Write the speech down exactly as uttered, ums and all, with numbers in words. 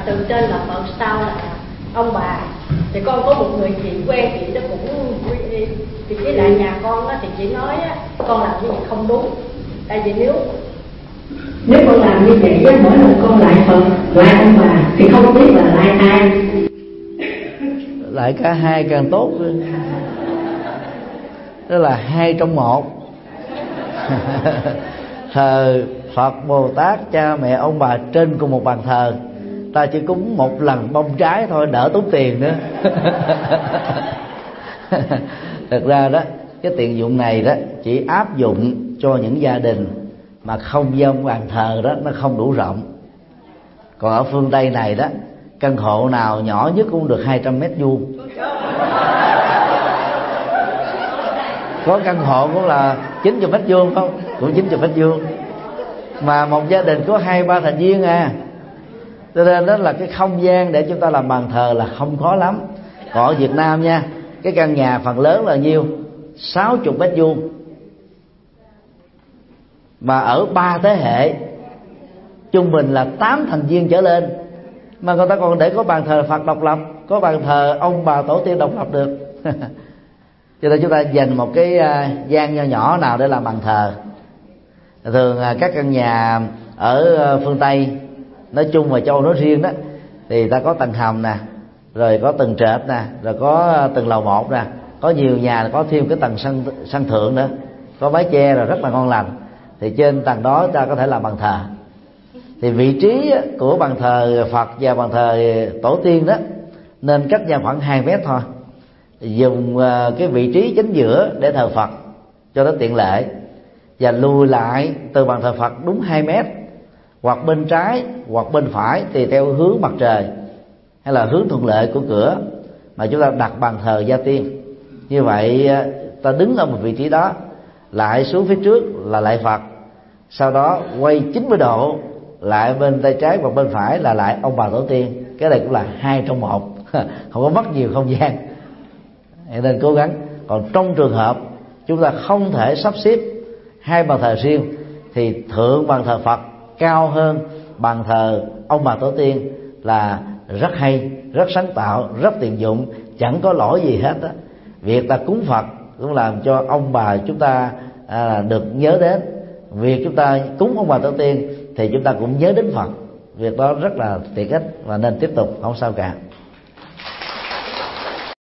từ trên là Phật, sau là ông bà. Thì con có một người chị quen, chị đó cũng thì với lại nhà con á, thì chị nói á, con làm như vậy không đúng. Tại vì nếu nếu con làm như vậy á, mỗi lần con lại Phật, lại ông bà thì không biết là lại ai. Lại cả hai càng tốt. Đó là hai trong một. Thờ Phật, Bồ Tát, cha mẹ, ông bà trên cùng một bàn thờ, ta chỉ cúng một lần bông trái thôi, đỡ tốn tiền nữa. Thật ra đó, cái tiện dụng này đó chỉ áp dụng cho những gia đình mà không gian bàn thờ đó nó không đủ rộng. Còn ở phương Tây này đó, căn hộ nào nhỏ nhất cũng được hai trăm mét vuông. Có căn hộ cũng là chín mươi mét vuông không? Cũng chín mươi mét vuông. Mà một gia đình có hai ba thành viên à. Cho nên đó là cái không gian để chúng ta làm bàn thờ là không khó lắm. Còn ở Việt Nam nha, cái căn nhà phần lớn là nhiêu? sáu mươi mét vuông. Mà ở ba thế hệ, trung bình là tám thành viên trở lên, mà người ta còn để có bàn thờ Phật độc lập, có bàn thờ ông bà tổ tiên độc lập được. Cho nên chúng ta dành một cái gian nho nhỏ nào để làm bàn thờ. Thường các căn nhà ở phương Tây nói chung và châu Âu nói riêng đó, thì ta có tầng hầm nè, rồi có tầng trệt nè, rồi có tầng lầu một nè, có nhiều nhà có thêm cái tầng sân sân thượng nữa, có mái che rồi rất là ngon lành. Thì trên tầng đó ta có thể làm bàn thờ. Thì vị trí của bàn thờ Phật và bàn thờ tổ tiên đó nên cách nhau khoảng hai mét thôi. Dùng cái vị trí chính giữa để thờ Phật cho nó tiện lợi, và lùi lại từ bàn thờ Phật đúng hai mét, hoặc bên trái hoặc bên phải tùy theo hướng mặt trời hay là hướng thuận lợi của cửa mà chúng ta đặt bàn thờ gia tiên. Như vậy ta đứng ở một vị trí đó, lại xuống phía trước là lại Phật, sau đó quay chín mươi độ lại bên tay trái hoặc bên phải là lại ông bà tổ tiên. Cái này cũng là hai trong một, không có mất nhiều không gian, nên cố gắng. Còn trong trường hợp chúng ta không thể sắp xếp hai bàn thờ riêng thì thượng bàn thờ Phật cao hơn bàn thờ ông bà tổ tiên là rất hay, rất sáng tạo, rất tiện dụng, chẳng có lỗi gì hết á. Việc ta cúng Phật cũng làm cho ông bà chúng ta à, được nhớ đến. Việc chúng ta cúng ông bà tổ tiên thì chúng ta cũng nhớ đến Phật. Việc đó rất là tiện ích và nên tiếp tục, không sao cả.